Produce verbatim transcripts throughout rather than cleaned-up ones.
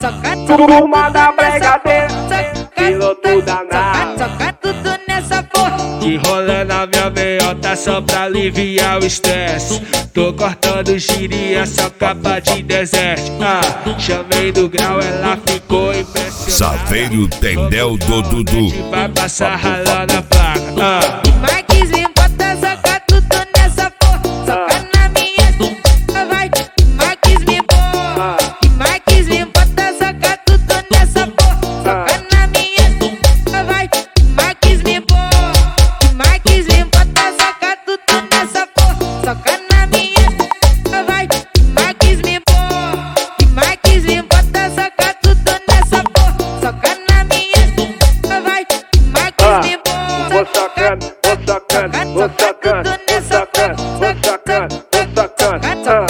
Turma da brigadeira, piloto danado. Soca tudo nessa porra. Que rola na minha meiota só pra aliviar o estresse. Tô cortando giria, só capa de deserto. Ah, chamei do grau, ela ficou impressionada. Saveiro Tendel do Dudu. Vai passar ralando a placa. Ah. Marques me bota, soca tudo nessa porra. Soca na minha bunda, vai. Marques me bota. Marques me bota, soca tudo nessa porra. Soca na minha bunda, vai. Marques me bota. Marques me bota, soca tudo nessa porra. Soca na minha bunda, vai. Marques me bota. Marques me bota, soca tudo nessa porra. Soca na minha bunda, vai. Marques me bota. Vou sacando, vou sacando, vou sacando, vou sacando, vou sacando, vou sacando.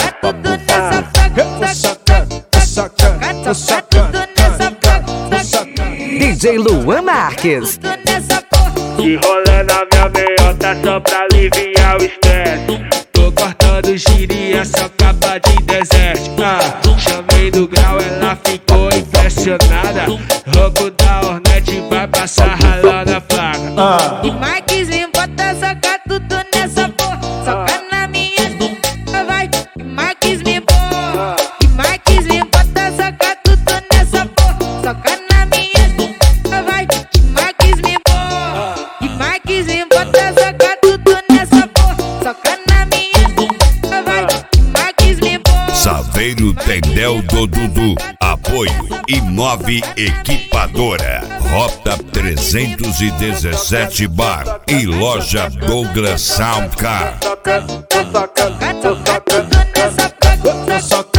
Vou sacando, vou sacando. D J Luan Marques. Que rolê na minha meiota só pra aliviar o estresse. Tô cortando giria, só capa de deserto. Ah, chamei do grau, ela ficou impressionada. Rouco da Hornet vai passar ralando a placa. Ah. E Marques me bota, soca tudo nessa porra. Soca na minha bunda, vai. E Marques me bota. E Marques me bota, soca tudo nessa porra. Soca na minha bunda, vai. E Marques me bota. E Marques me bota, soca tudo nessa porra. Soca na minha bunda, vai. E Marques me bota. Saveiro Tendel do Dudu. Apoio Inove Equipadora. Rota trezentos e dezessete Bar e Loja Douglas Sound Car. Vou sacando, vou sacando, vou Soca sacando. tudo nessa porra.